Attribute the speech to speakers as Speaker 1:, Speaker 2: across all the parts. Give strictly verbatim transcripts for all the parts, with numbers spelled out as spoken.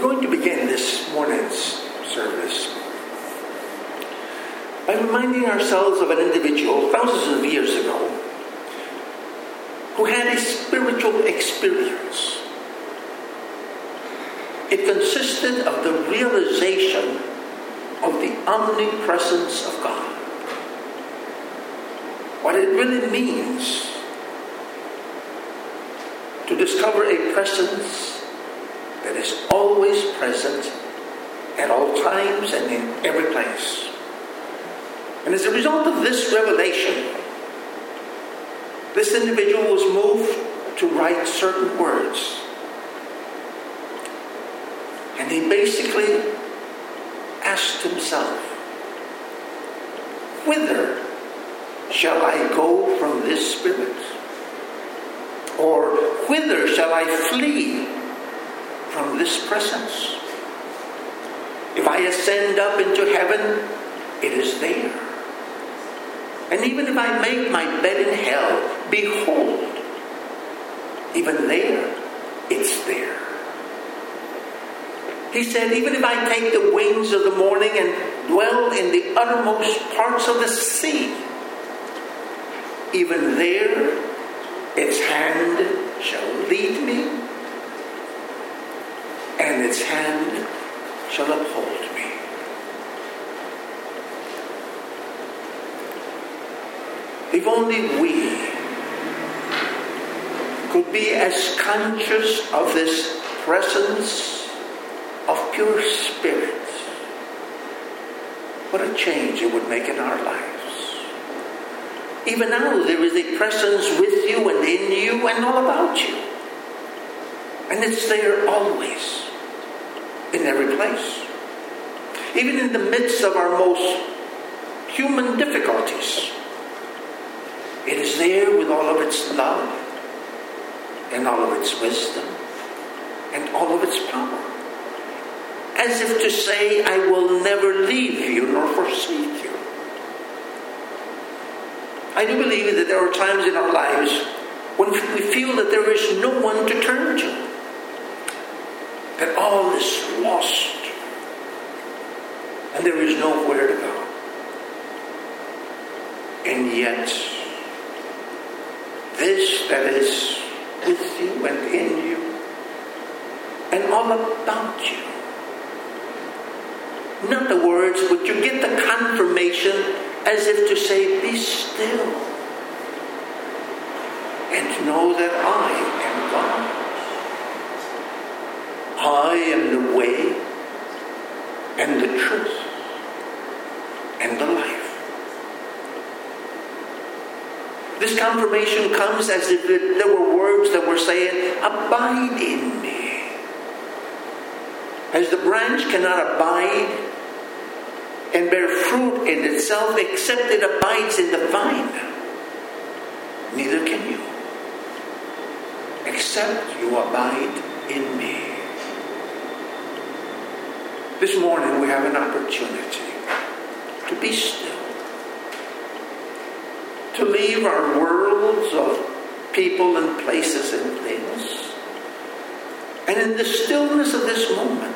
Speaker 1: going to begin this morning's service by reminding ourselves of an individual thousands of years ago who had a spiritual experience. It consisted of the realization of the omnipresence of God. What it really means to discover a presence that is always present at all times and in every place. And as a result of this revelation, this individual was moved to write certain words. And he basically asked himself, whither shall I go from this spirit? Or whither shall I flee from this presence? If I ascend up into heaven, it is there. And even if I make my bed in hell, behold, even there, it's there. He said, even if I take the wings of the morning and dwell in the uttermost parts of the sea, even there, its hand shall lead me, and its hand shall uphold me. If only we could be as conscious of this presence of pure spirit, what a change it would make in our lives. Even now there is a presence with you and in you and all about you. And it's there always, in every place. Even in the midst of our most human difficulties, it is there with all of its love and all of its wisdom and all of its power. As if to say, I will never leave you nor forsake you. I do believe that there are times in our lives when we feel that there is no one to turn to. That all is lost. And there is nowhere to go. And yet, this that is with you and in you and all about you. Not the words, but you get the confirmation as if to say, be still and know that I am God. I am the way and the truth and the life. This confirmation comes as if there were words that were saying, abide in me. As the branch cannot abide and bear fruit in itself except it abides in the vine, neither can you, except you abide in me. This morning we have an opportunity to be still, to leave our worlds of people and places and things, and in the stillness of this moment,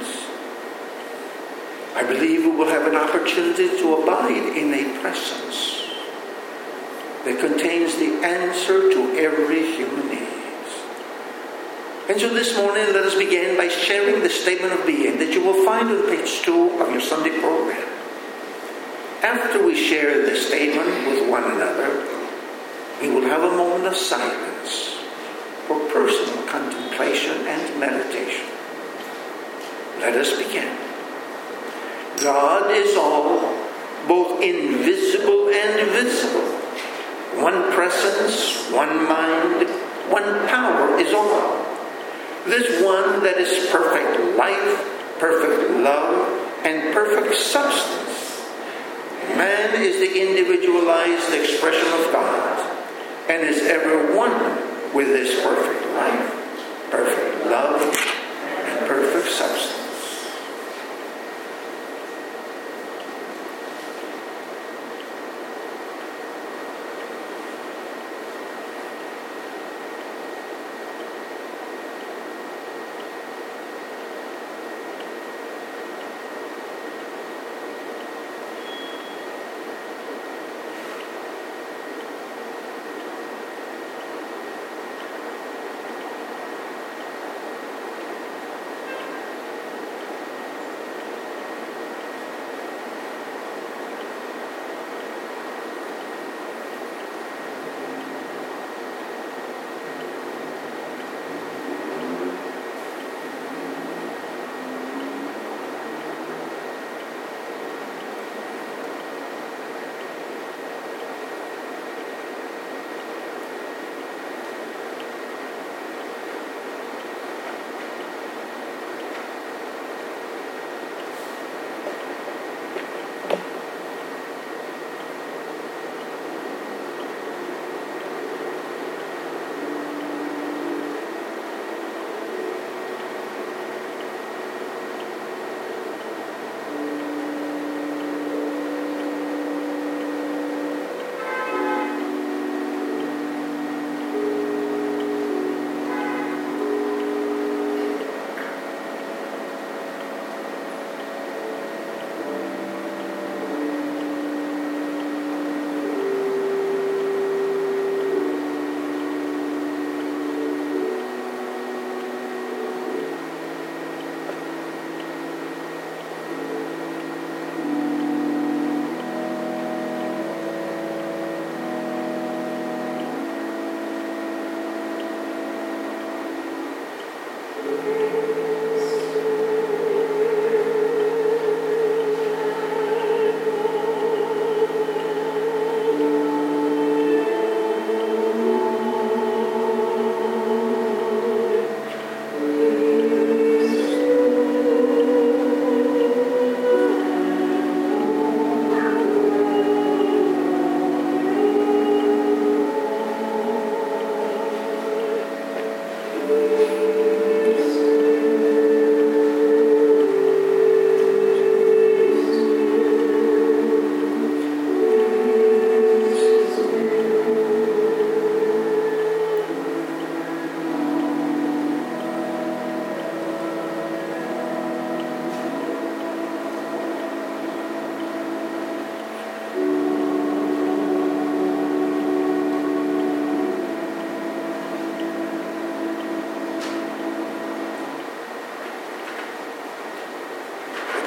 Speaker 1: I believe we will have an opportunity to abide in a presence that contains the answer to every human need. And so this morning, let us begin by sharing the statement of being that you will find on page two of your Sunday program. After we share the statement with one another, we will have a moment of silence for personal contemplation and meditation. Let us begin. God is all, both invisible and visible. One presence, one mind, one power is all. This one that is perfect life, perfect love, and perfect substance. Man is the individualized expression of God, and is ever one with this perfect life, perfect love, and perfect substance.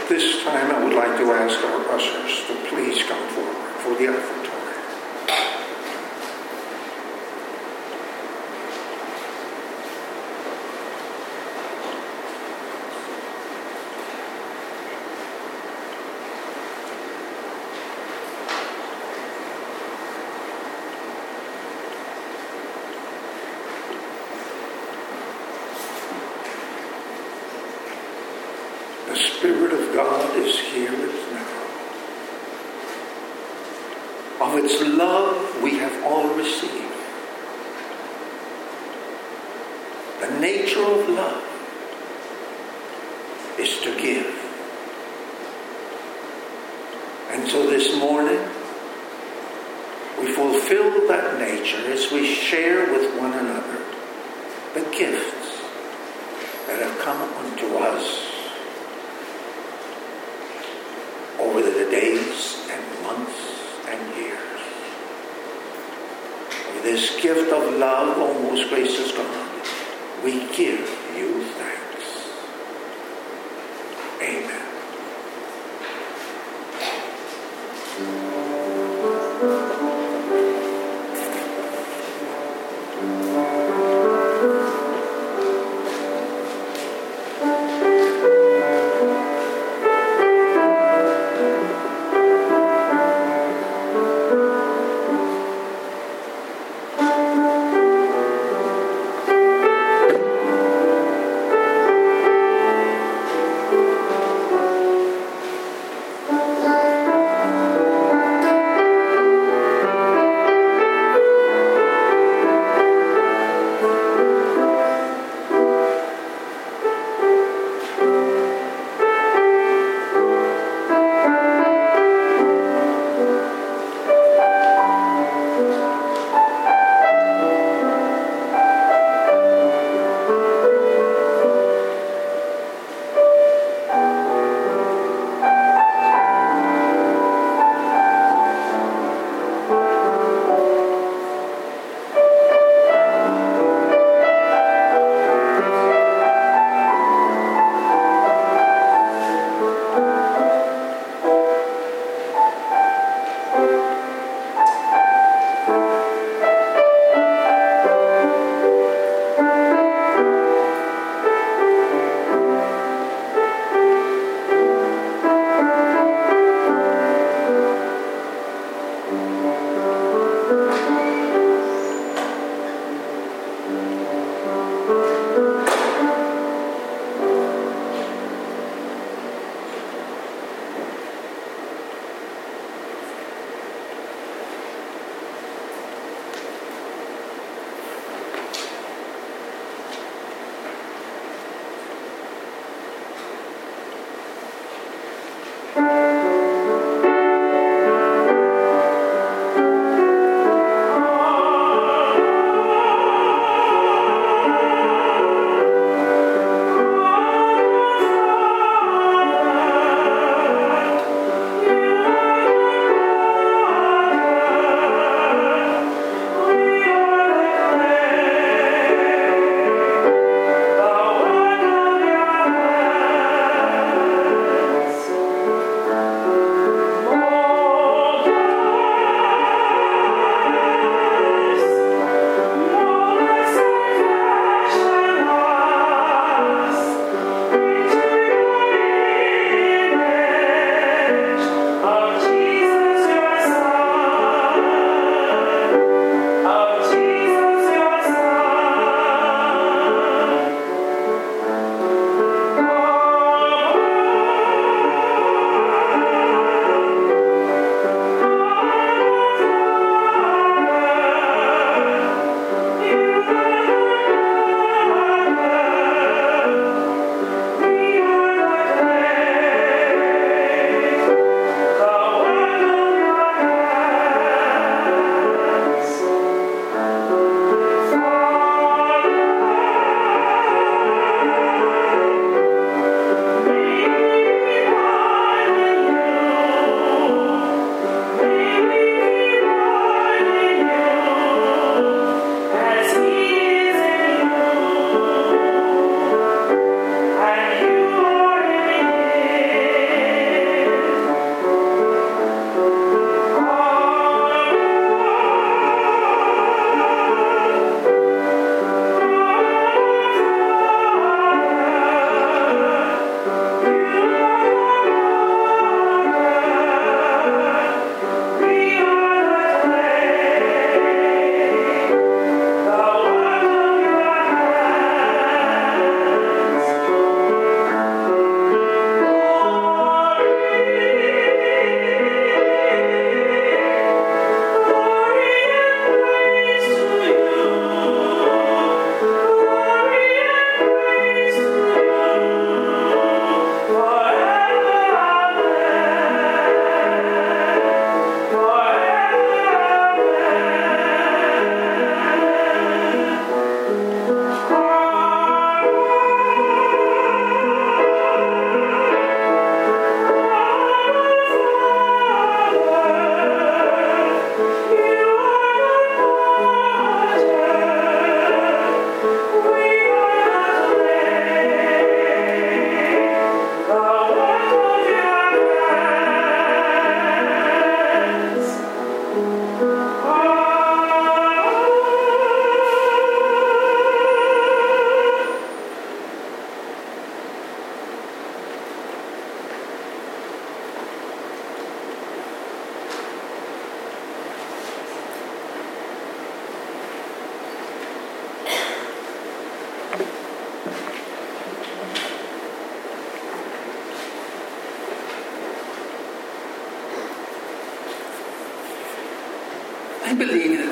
Speaker 1: This time I would like to ask our ushers to please come forward for the offertory. The Spirit of God is here now. Of its love we have all received. The nature of love is to give. And so this morning we fulfill that nature as we share with one another the gifts that have come unto us over the days and months and years. With this gift of love, O most gracious God, we give you thanks. Amen.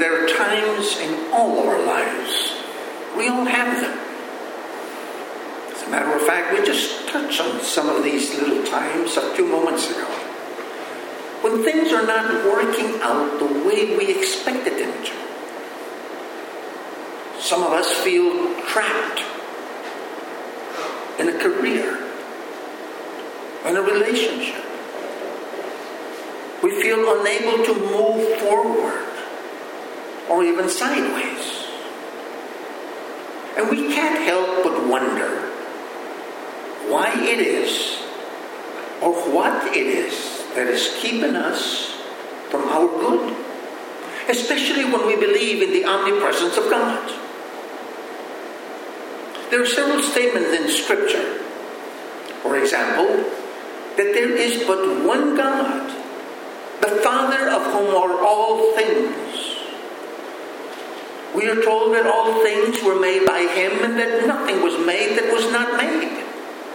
Speaker 1: there are times in all of our lives. We all have them. As a matter of fact, we just touched on some of these little times a few moments ago. When things are not working out the way we expected them to. Some of us feel trapped in a career, in a relationship. We feel unable to move forward or even sideways. And we can't help but wonder why it is or what it is that is keeping us from our good, especially when we believe in the omnipresence of God. There are several statements in Scripture, for example, that there is but one God, the Father of whom are all things. We are told that all things were made by Him and that nothing was made that was not made.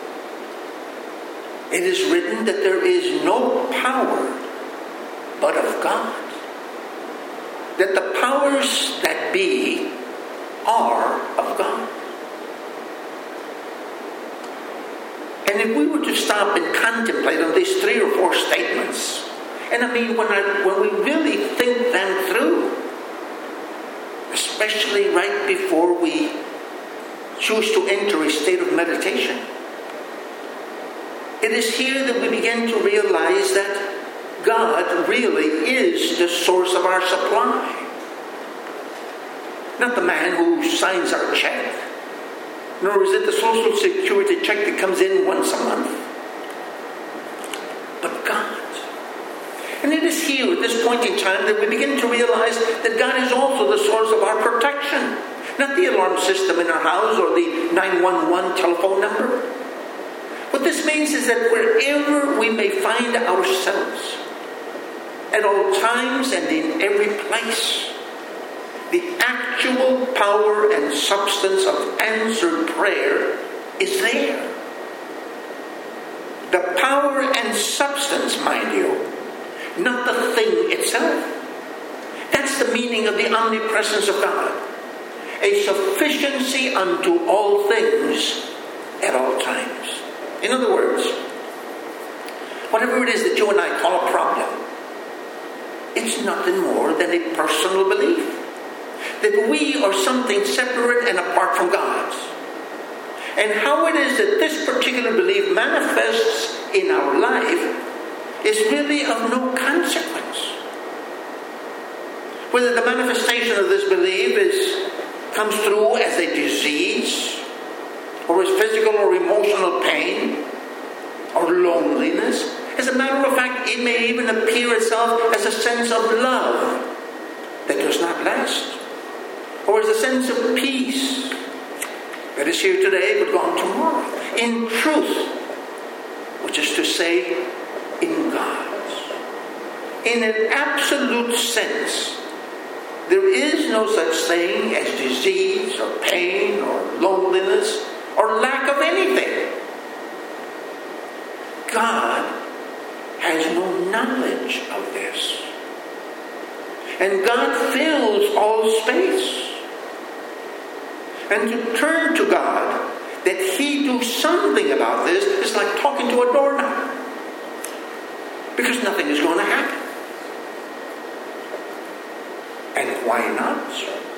Speaker 1: It is written that there is no power but of God. That the powers that be are of God. And if we were to stop and contemplate on these three or four statements, and I mean when, I, when we really think them through, especially right before we choose to enter a state of meditation, it is here that we begin to realize that God really is the source of our supply. Not the man who signs our check, nor is it the Social Security check that comes in once a month, but God. And it is here at this point in time that we begin to realize that God is also the source of our protection. Not the alarm system in our house or the nine one one telephone number. What this means is that wherever we may find ourselves, at all times and in every place, the actual power and substance of answered prayer is there. The power and substance, mind you, not the thing itself. That's the meaning of the omnipresence of God. A sufficiency unto all things at all times. In other words, whatever it is that you and I call a problem, it's nothing more than a personal belief that we are something separate and apart from God. And how it is that this particular belief manifests in our life is really of no consequence. Whether the manifestation of this belief is comes through as a disease, or as physical or emotional pain, or loneliness. As a matter of fact, it may even appear itself as a sense of love that does not last, or as a sense of peace that is here today but gone tomorrow. In truth, which is to say, in God. In an absolute sense, there is no such thing as disease or pain or loneliness or lack of anything. God has no knowledge of this. And God fills all space. And to turn to God, that He do something about this, is like talking to a doorknob. Because nothing is going to happen. And why not?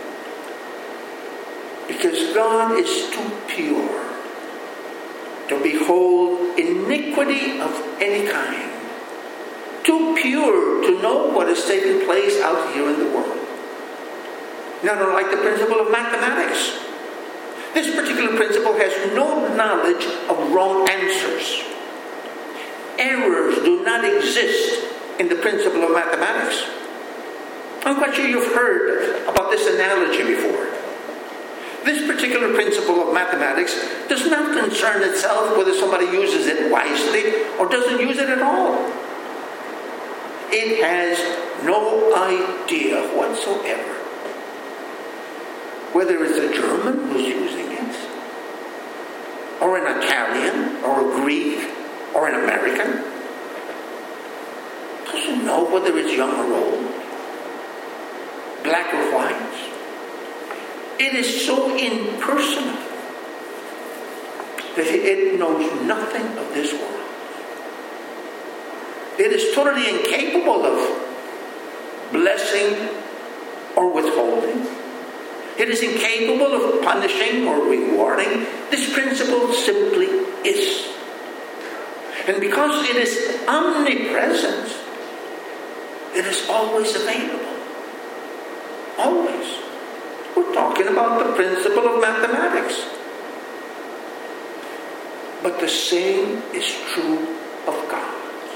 Speaker 1: Because God is too pure to behold iniquity of any kind. Too pure to know what is taking place out here in the world. Not unlike the principle of mathematics. This particular principle has no knowledge of wrong answers. Errors do not exist in the principle of mathematics. I'm quite sure you've heard about this analogy before. This particular principle of mathematics does not concern itself whether somebody uses it wisely or doesn't use it at all. It has no idea whatsoever whether it's a German who's using it, or an Italian, or a Greek, or an American. Doesn't know whether it's young or old, black or impersonal that it knows nothing of this world. It is totally incapable of blessing or withholding. It is incapable of punishing or rewarding. This principle simply is. And because it is omnipresent, it is always available. Always. We're talking about the principle of mathematics. But the same is true of God.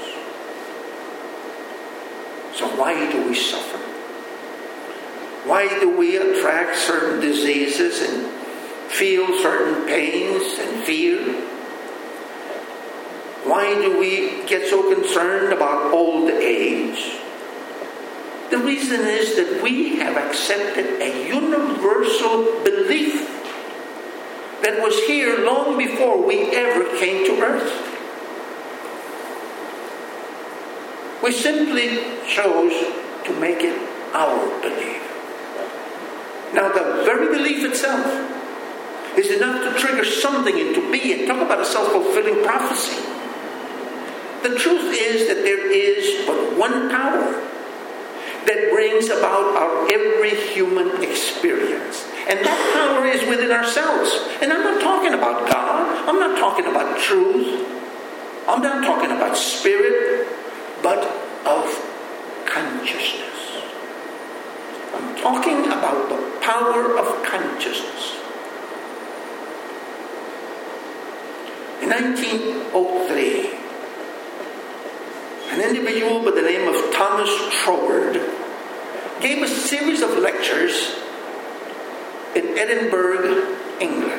Speaker 1: So why do we suffer? Why do we attract certain diseases and feel certain pains and fear? Why do we get so concerned about old age? The reason is that we have accepted a universal belief that was here long before we ever came to earth. We simply chose to make it our belief. Now, the very belief itself is enough to trigger something into being. Talk about a self-fulfilling prophecy. The truth is that there is but one power that brings about our every human experience. And that power is within ourselves. And I'm not talking about God. I'm not talking about truth. I'm not talking about spirit, but of consciousness. I'm talking about the power of consciousness. In nineteen oh three, an individual by the name of Thomas Troward gave a series of lectures in Edinburgh, England.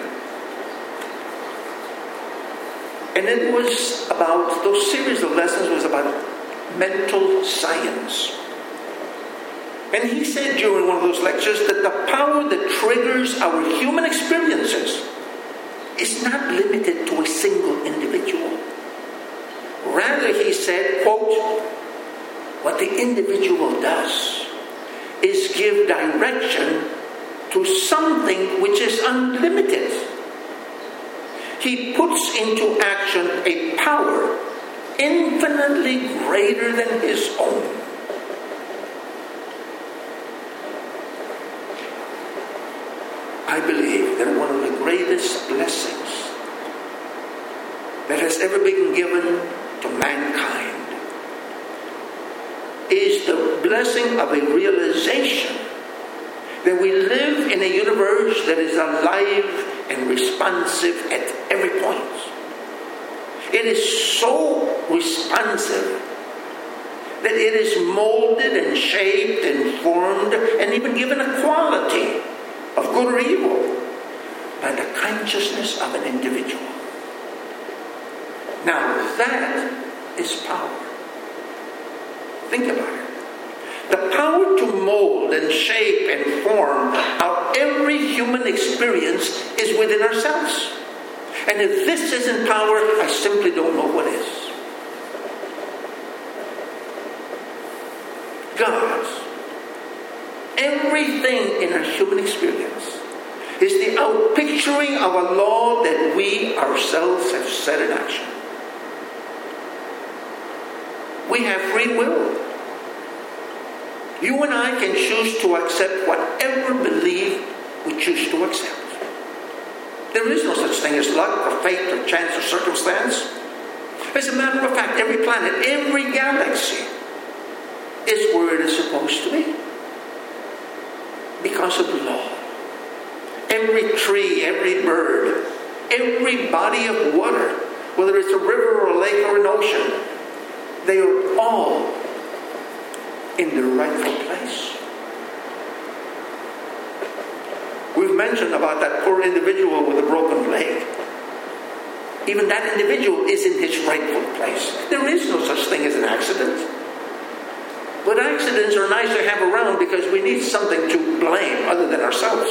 Speaker 1: And it was about, those series of lessons was about mental science. And he said during one of those lectures that the power that triggers our human experiences is not limited to a single individual. Rather, he said, quote, what the individual does is give direction to something which is unlimited. He puts into action a power infinitely greater than his own. I believe that one of the greatest blessings that has ever been given to mankind is the blessing of a realization that we live in a universe that is alive and responsive at every point. It is so responsive that it is molded and shaped and formed and even given a quality of good or evil by the consciousness of an individual. Now that is power. Think about it. The power to mold and shape and form our every human experience is within ourselves. And if this isn't power, I simply don't know what is. God, everything in our human experience is the outpicturing of a law that we ourselves have set in action. We have free will. You and I can choose to accept whatever belief we choose to accept. There is no such thing as luck or fate or chance or circumstance. As a matter of fact, every planet, every galaxy is where it is supposed to be. Because of the law. Every tree, every bird, every body of water, whether it's a river or a lake or an ocean, they are all in their rightful place. We've mentioned about that poor individual with a broken leg. Even that individual is in his rightful place. There is no such thing as an accident. But accidents are nice to have around because we need something to blame other than ourselves.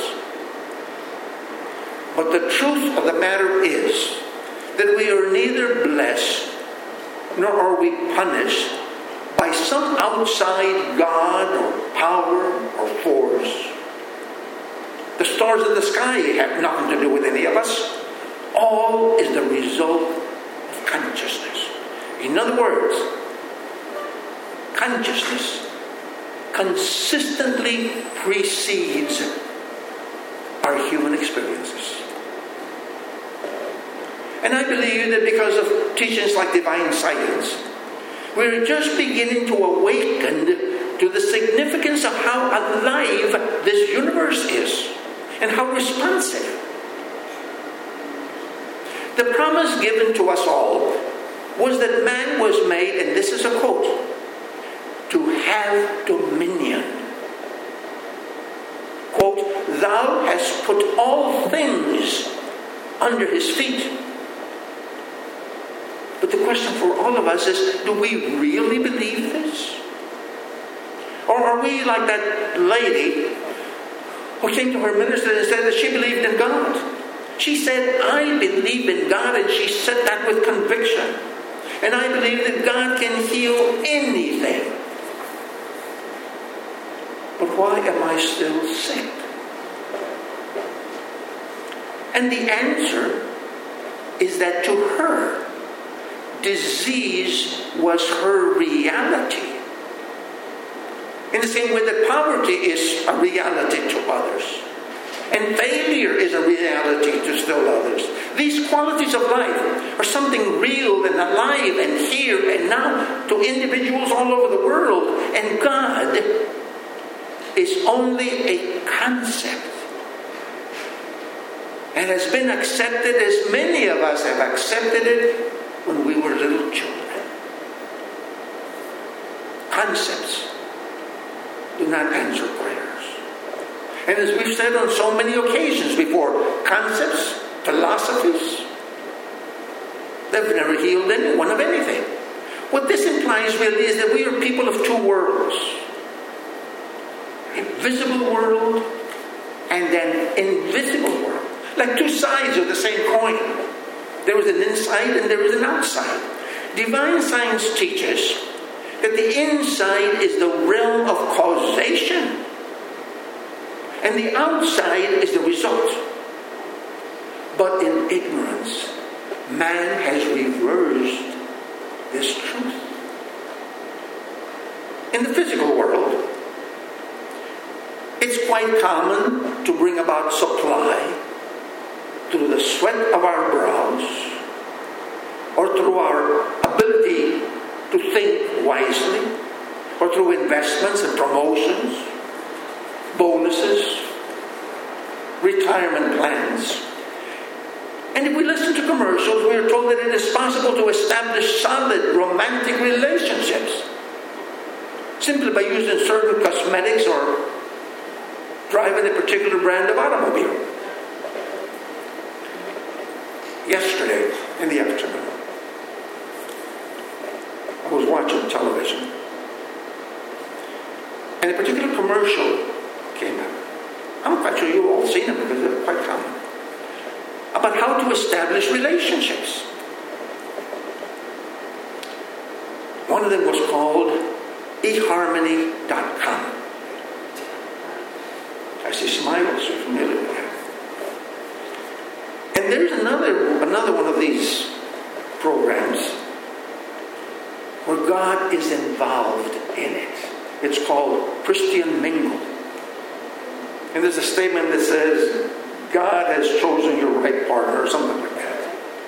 Speaker 1: But the truth of the matter is that we are neither blessed nor are we punished by some outside God or power or force. The stars in the sky have nothing to do with any of us. All is the result of consciousness. In other words, consciousness consistently precedes our human experiences. And I believe that because of teachings like divine science, we're just beginning to awaken to the significance of how alive this universe is and how responsive. The promise given to us all was that man was made, and this is a quote, to have dominion. Quote, "Thou hast put all things under his feet." But the question for all of us is, do we really believe this? Or are we like that lady who came to her minister and said that she believed in God? She said, "I believe in God," and she said that with conviction. "And I believe that God can heal anything. But why am I still sick?" And the answer is that to her, disease was her reality. In the same way that poverty is a reality to others, and failure is a reality to still others. These qualities of life are something real and alive and here and now to individuals all over the world. And God is only a concept, and has been accepted as many of us have accepted it when we were little children. Concepts do not answer prayers. And as we've said on so many occasions before, concepts, philosophies, they've never healed anyone of anything. What this implies really is that we are people of two worlds. A visible world and an invisible world. Like two sides of the same coin. There is an inside and there is an outside. Divine science teaches that the inside is the realm of causation, and the outside is the result. But in ignorance, man has reversed this truth. In the physical world, it's quite common to bring about supply through the sweat of our brows, or through our ability to think wisely, or through investments and promotions, bonuses, retirement plans. And if we listen to commercials, we are told that it is possible to establish solid romantic relationships simply by using certain cosmetics or driving a particular brand of automobile. Yesterday, in the afternoon, I was watching television, and a particular commercial came out. I'm quite sure you've all seen them because they're quite common. About how to establish relationships. One of them was called e harmony dot com. I see smiles, you're familiar with that. And there's another, another one of these programs where God is involved in it. It's called Christian Mingle. And there's a statement that says, God has chosen your right partner, or something like that.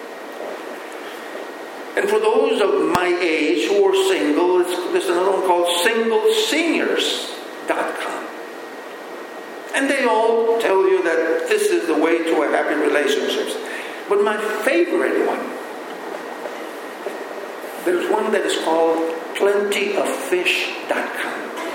Speaker 1: And for those of my age who are single, there's another one called single seniors dot com. And they all tell you that this is the way to a happy relationship. But my favorite one, there's one that is called plenty of fish dot com.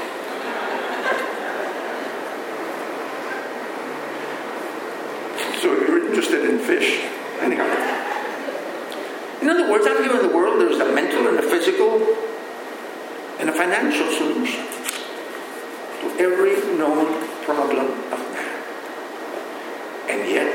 Speaker 1: So if you're interested in fish, anyhow. In other words, out here in the world, there's a mental and a physical and a financial solution to every known problem of man. And yet,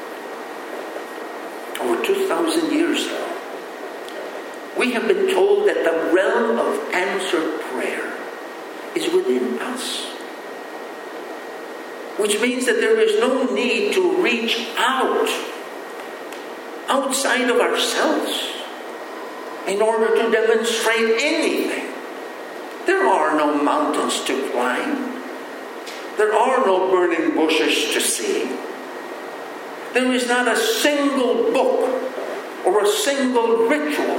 Speaker 1: over two thousand years ago, we have been told that the realm of answered prayer is within us. which means that there is no need to reach out outside of ourselves in order to demonstrate anything. There are no mountains to climb. There are no burning bushes to see. There is not a single book or a single ritual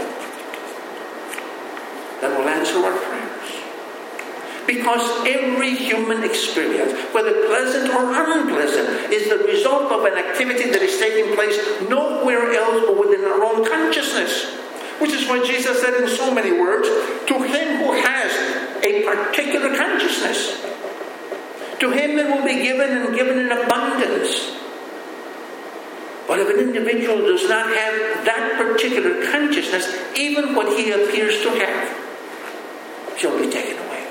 Speaker 1: that will answer our prayers. Because every human experience, whether pleasant or unpleasant, is the result of an activity that is taking place nowhere else but within our own consciousness. Which is why Jesus said in so many words, to him who has a particular consciousness, to him it will be given and given in abundance. But if an individual does not have that particular consciousness, even what he appears to have shall be taken away.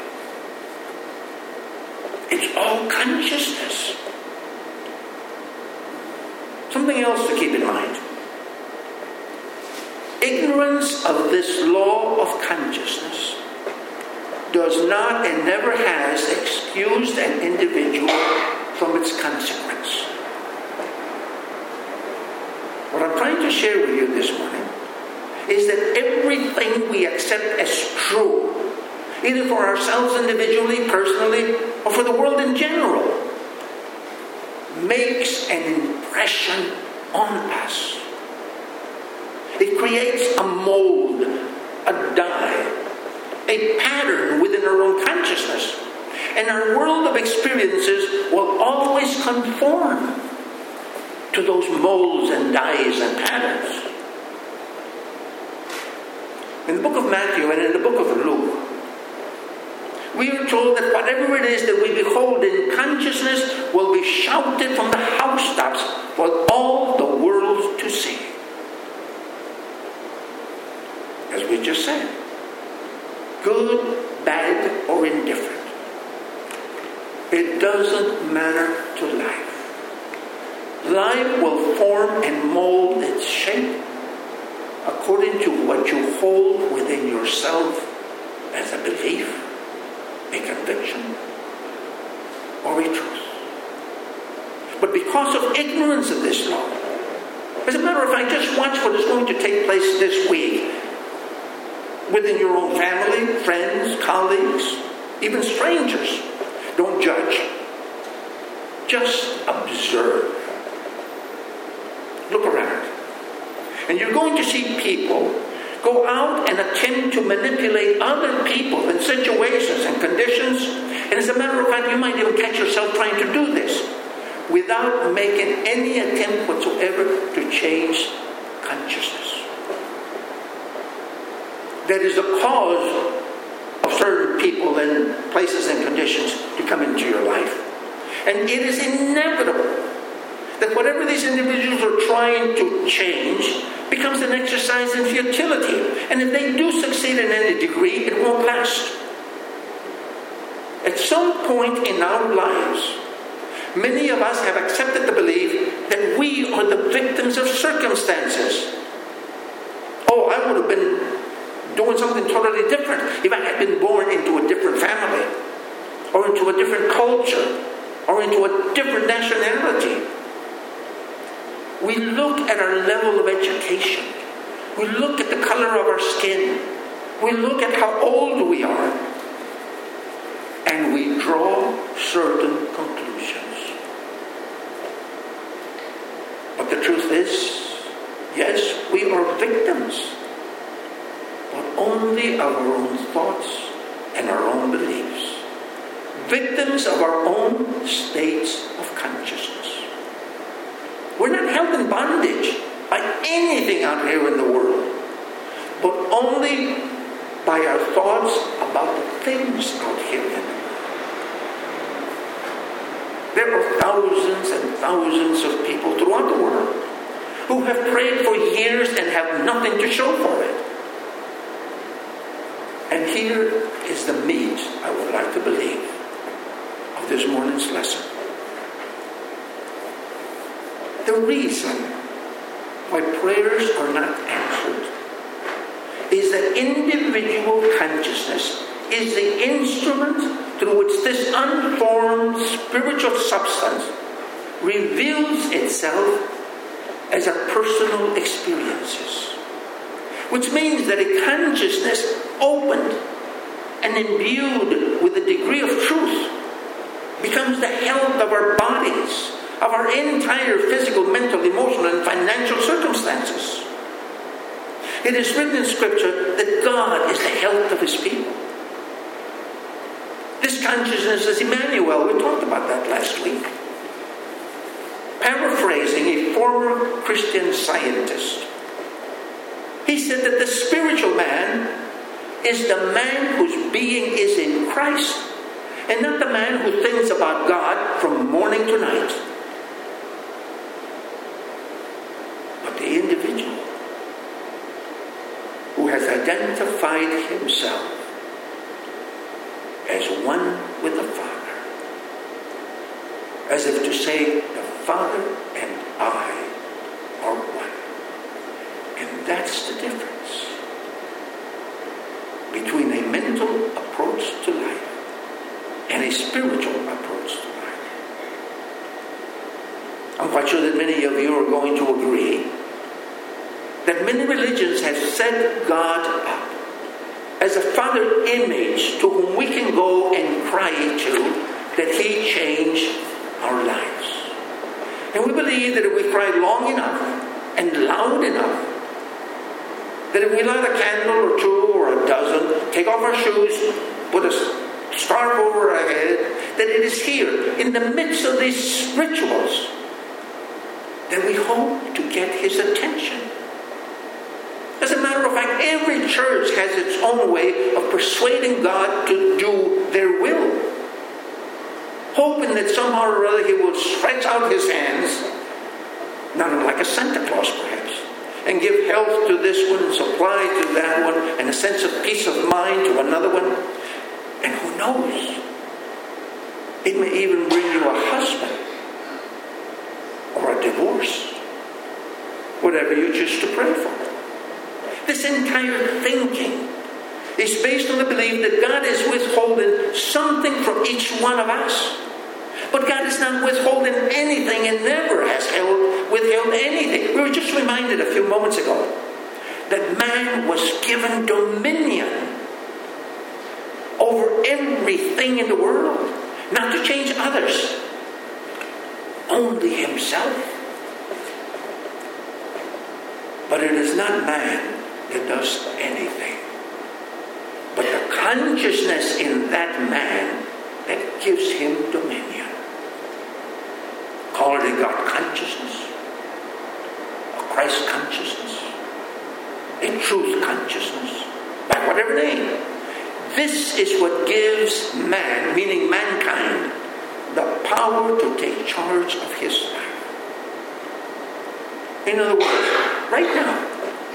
Speaker 1: It's all consciousness. Something else to keep in mind. Ignorance of this law of consciousness does not and never has excused an individual from its consequence. What I'm trying to share with you this morning is that everything we accept as true, either for ourselves individually, personally, or for the world in general, makes an impression on us. It creates a mold, a dye, a pattern within our own consciousness. And our world of experiences will always conform to those molds and dyes and patterns. In the book of Matthew and in the book of Luke, we are told that whatever it is that we behold in consciousness will be shouted from the housetops for all the world to see. As we just said, good, bad, or indifferent, it doesn't matter to life. Life will form and mold its shape according to what you hold within yourself as a belief, a conviction, or a truth. But because of ignorance of this law, as a matter of fact, just watch what is going to take place this week within your own family, friends, colleagues, even strangers. Don't judge. Just observe. Look around. And you're going to see people go out and attempt to manipulate other people in situations and conditions. And as a matter of fact, you might even catch yourself trying to do this without making any attempt whatsoever to change consciousness. That is the cause of certain people and places and conditions to come into your life. And it is inevitable that whatever these individuals are trying to change becomes an exercise in futility. And if they do succeed in any degree, it won't last. At some point in our lives, many of us have accepted the belief that we are the victims of circumstances. Oh, I would have been doing something totally different if I had been born into a different family, or into a different culture, or into a different nationality. We look at our level of education. We look at the color of our skin. We look at how old we are. And we draw certain conclusions. But the truth is, yes, we are victims, but only of our own thoughts and our own beliefs. Victims of our own states of consciousness. We're not held in bondage by anything out here in the world, but only by our thoughts about the things out here in the world. There are thousands and thousands of people throughout the world who have prayed for years and have nothing to show for it. And here is the meat, I would like to believe, of this morning's lesson. The reason why prayers are not answered is that individual consciousness is the instrument through which this unformed spiritual substance reveals itself as a personal experiences. Which means that a consciousness opened and imbued with a degree of truth becomes the health of our bodies, of our entire physical, mental, emotional, and financial circumstances. It is written in Scripture that God is the health of His people. This consciousness is Emmanuel. We talked about that last week. Paraphrasing a former Christian scientist, he said that the spiritual man is the man whose being is in Christ, and not the man who thinks about God from morning to night. But the individual who has identified himself as one with the Father, as if to say, the Father and I are one. And that's the difference between a mental approach to life and a spiritual approach to life. I'm quite sure that many of you are going to agree that many religions have set God up as a Father image to whom we can go and cry to that He change our lives. And we believe that if we cry long enough and loud enough, that if we light a candle or two or a dozen, take off our shoes, put a scarf over our head, that it is here, in the midst of these rituals, that we hope to get His attention. As a matter of fact, every church has its own way of persuading God to do their will, hoping that somehow or other He will stretch out His hands, not unlike a Santa Claus perhaps, and give health to this one and supply to that one and a sense of peace of mind to another one. And who knows? It may even bring you a husband or a divorce, whatever you choose to pray for. This entire thinking is based on the belief that God is withholding something from each one of us. But God is not withholding anything and never has held, withheld anything. We were just reminded a few moments ago that man was given dominion over everything in the world, not to change others, only himself. But it is not man that does anything, but the consciousness in that man that gives him dominion. Call it a God consciousness, a Christ consciousness, a truth consciousness, by whatever name. This is what gives man, meaning mankind, the power to take charge of his life. In other words, right now,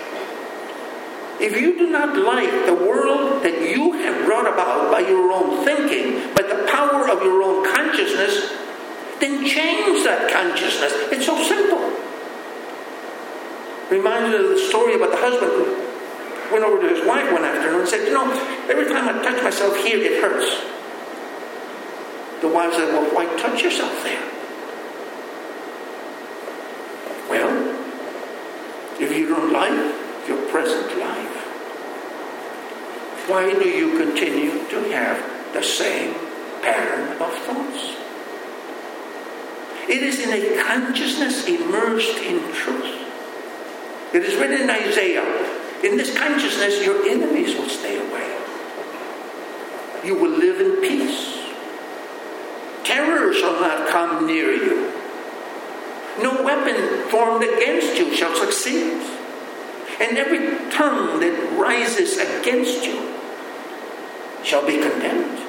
Speaker 1: if you do not like the world that you have brought about by your own thinking, by the power of your own consciousness, then change that consciousness. It's so simple. Reminds me of the story about the husband who went over to his wife one afternoon and said, you know, every time I touch myself here, it hurts. The wife said, well, why touch yourself there? Well, if you don't like your present life, why do you continue to have the same pattern of thoughts? It is in a consciousness immersed in truth. It is written in Isaiah, in this consciousness your enemies will stay away. You will live in peace. Terror shall not come near you. No weapon formed against you shall succeed. And every tongue that rises against you shall be condemned.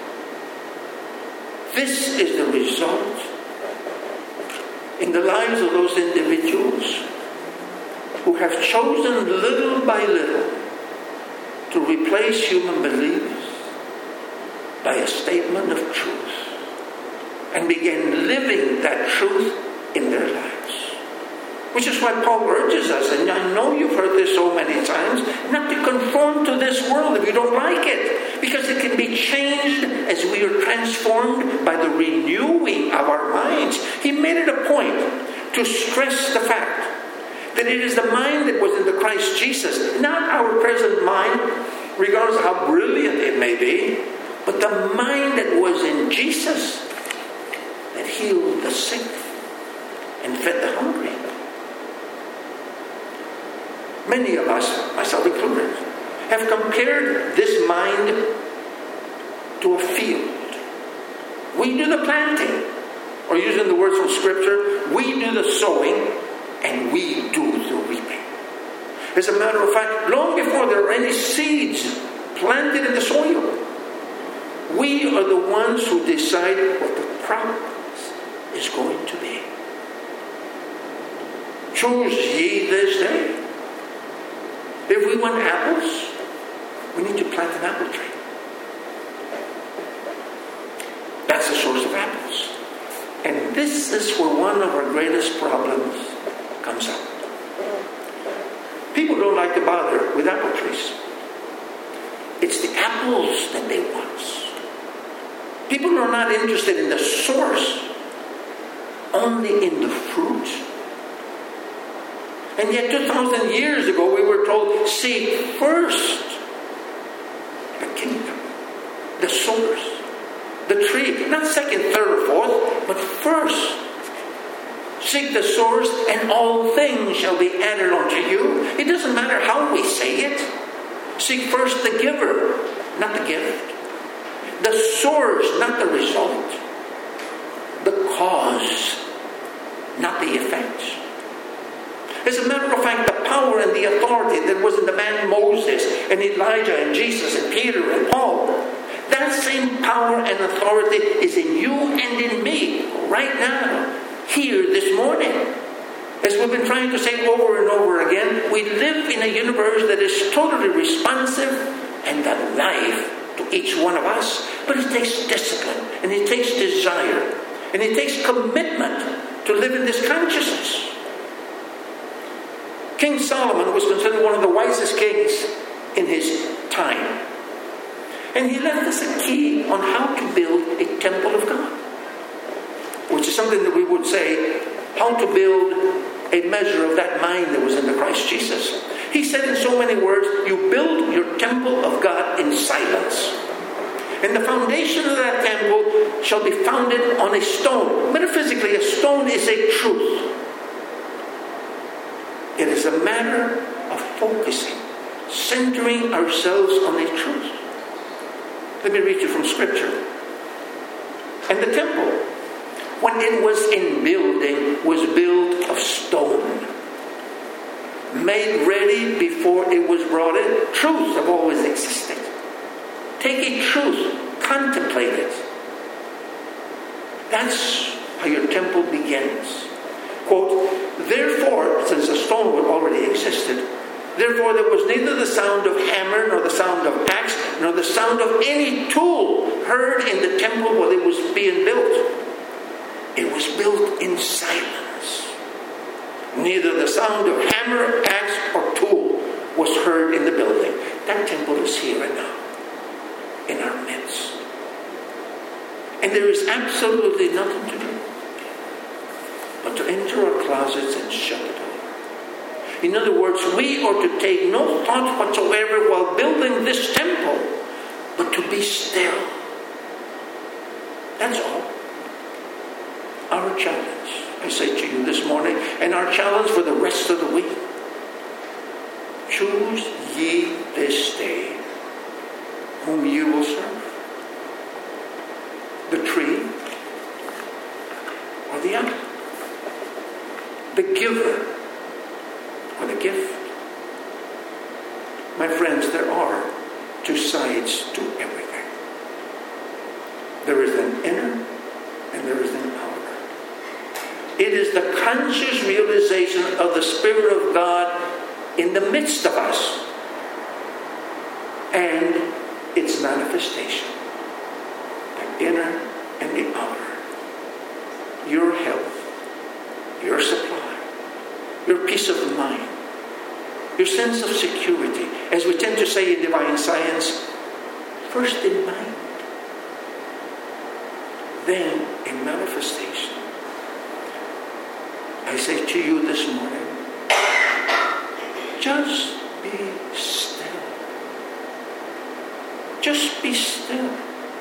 Speaker 1: This is the result in the lives of those individuals who have chosen little by little to replace human beliefs by a statement of truth and begin living that truth in their lives. Which is why Paul urges us, and I know you've heard this so many times, not to conform to this world if you don't like it. Because it can be changed as we are transformed by the renewing of our minds. He made it a point to stress the fact that it is the mind that was in the Christ Jesus, not our present mind, regardless of how brilliant it may be, but the mind that was in Jesus that healed the sick and fed the hungry. Many of us, myself included, have compared this mind to a field. We do the planting, or using the words from Scripture, we do the sowing, and we do the reaping. As a matter of fact, long before there are any seeds planted in the soil, we are the ones who decide what the crop is going to be. Choose ye this day. If we want apples, we need to plant an apple tree. That's the source of apples. And this is where one of our greatest problems comes up. People don't like to bother with apple trees. It's the apples that they want. People are not interested in the source, only in the fruit. And yet two thousand years ago we were told, seek first the kingdom, the source, the tree. Not second, third, or fourth, but first. Seek the source and all things shall be added unto you. It doesn't matter how we say it. Seek first the giver, not the gift. The source, not the result. The cause, not the effect. As a matter of fact, the power and the authority that was in the man Moses and Elijah and Jesus and Peter and Paul, that same power and authority is in you and in me right now, here this morning. As we've been trying to say over and over again, we live in a universe that is totally responsive and alive to each one of us. But it takes discipline, and it takes desire, and it takes commitment to live in this consciousness. King Solomon was considered one of the wisest kings in his time. And he left us a key on how to build a temple of God. Which is something that we would say, how to build a measure of that mind that was in the Christ Jesus. He said in so many words, you build your temple of God in silence. And the foundation of that temple shall be founded on a stone. Metaphysically, a stone is a truth. It is a matter of focusing, centering ourselves on a truth. Let me read you from Scripture. And the temple, when it was in building, was built of stone, made ready before it was brought in. Truths have always existed. Take a truth, contemplate it. That's how your temple begins. Quote, therefore, since the stone already existed, therefore there was neither the sound of hammer, nor the sound of axe, nor the sound of any tool heard in the temple while it was being built. It was built in silence. Neither the sound of hammer, axe, or tool was heard in the building. That temple is here and now, in our midst. And there is absolutely nothing to do but to enter our closets and shut the door. In other words, we are to take no thought whatsoever while building this temple, but to be still. That's all. Our challenge, I say to you this morning, and our challenge for the rest of the week. Choose ye this day whom you will serve. The tree or the apple. The giver or the gift. My friends, there are two sides to everything. There is an inner and there is an outer. It is the conscious realization of the Spirit of God in the midst of us and its manifestation. The inner and the outer. Your health, your supply, peace of mind, your sense of security. As we tend to say in divine science, first in mind, then in manifestation. I say to you this morning, just be still. Just be still.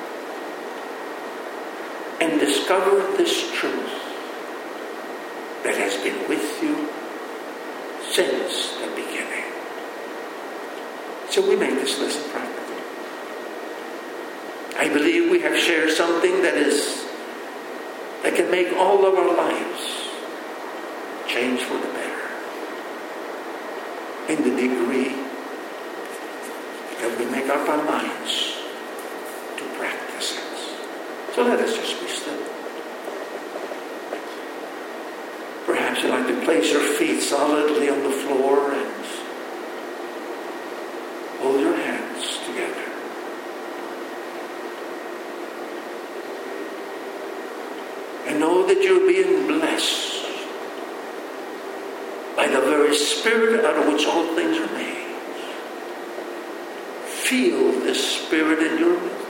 Speaker 1: And discover this truth that has been with you since the beginning. So we make this lesson practical. I believe we have shared something that is that can make all of our lives change for the better in the degree that we make up our minds to practice it. So let us just be still. Perhaps you'd like to place your feet solidly on the floor and hold your hands together. And know that you're being blessed by the very Spirit out of which all things are made. Feel this Spirit in your midst.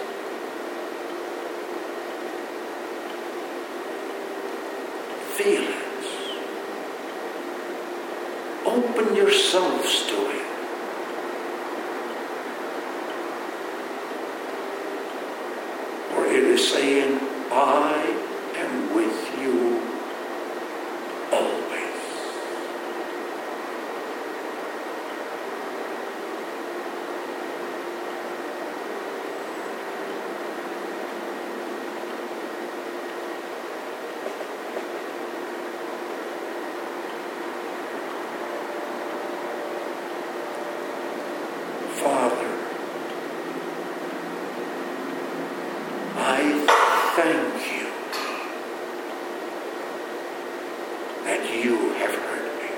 Speaker 1: Feel it. Open yourselves to it. For it is saying, I am with you always. Father, I thank you that you have heard me.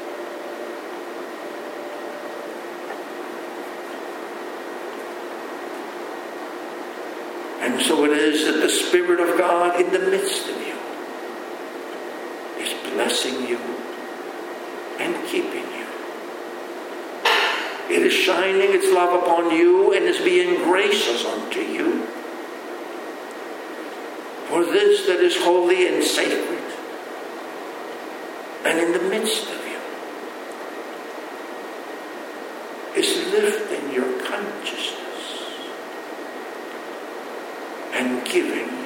Speaker 1: And so it is that the Spirit of God in the midst of you is blessing you and keeping you. It is shining its love upon you and is being gracious unto you. For this that is holy and sacred, and in the midst of you, is lifting your consciousness and giving